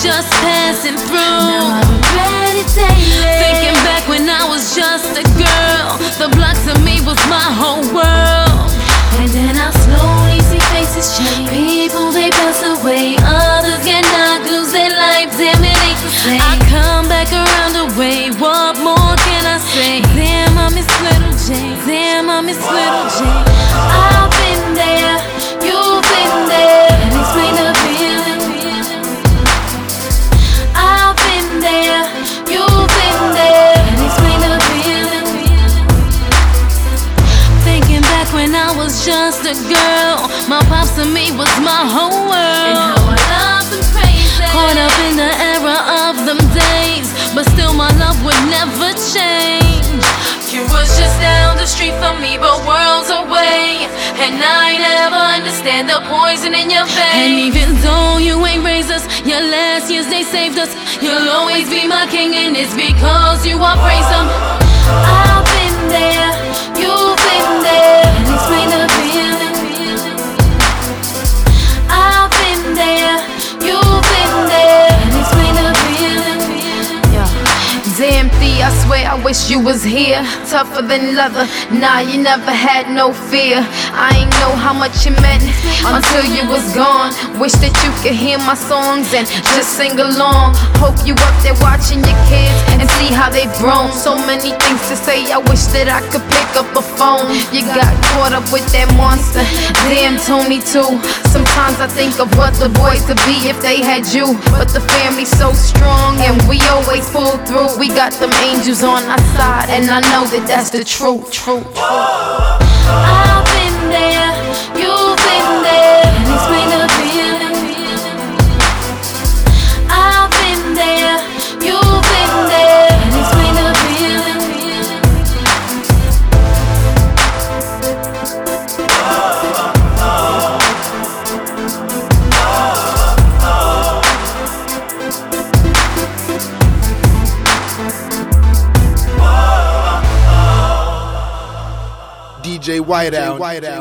just passing through. Now I regret it daily. Thinking back when I was just a girl, the block to me was my whole world. And then I slowly see faces change. People, they pass away. Others get knocked, lose their life. Damn, it ain't the same. I come back around the way. What more can I say? Damn, I miss little Jane. Damn, I miss little Jane. I've been there, you've been there. Can't explain the feeling. I've been there, you've been there. Can't explain the feeling. Thinking back when I was just a girl, my pops to me was my whole world. And how I loved and praised it. Caught up in the era of them days, but still my love would never change. You was just down the street from me, but worlds away, and I never understand the poison in your veins. And even though you ain't raised us, your last years they saved us. You'll always be my king, and it's because you are praised them. I've been there, you've been there. Can't explain the feeling. I've been there, you've been there. Can't explain the feeling. Damn Thee, I swear I wish you was here. Tougher than leather, nah, you never had no fear. I ain't know how much it meant until you was gone. Wish that you could hear my songs and just sing along. Hope you up there watching your kids and see how they've grown. So many things to say, I wish that I could pick up a phone. You got caught up with that monster, damn Tony too. Sometimes I think of what the boys could be if they had you. But the family's so strong and we always pull through. We got them angels on our side, and I know that that's the truth. I've been there, you've been there. Can't explain the feeling. I've been there, you've been there. Can't explain the feeling. DJ Whiteout.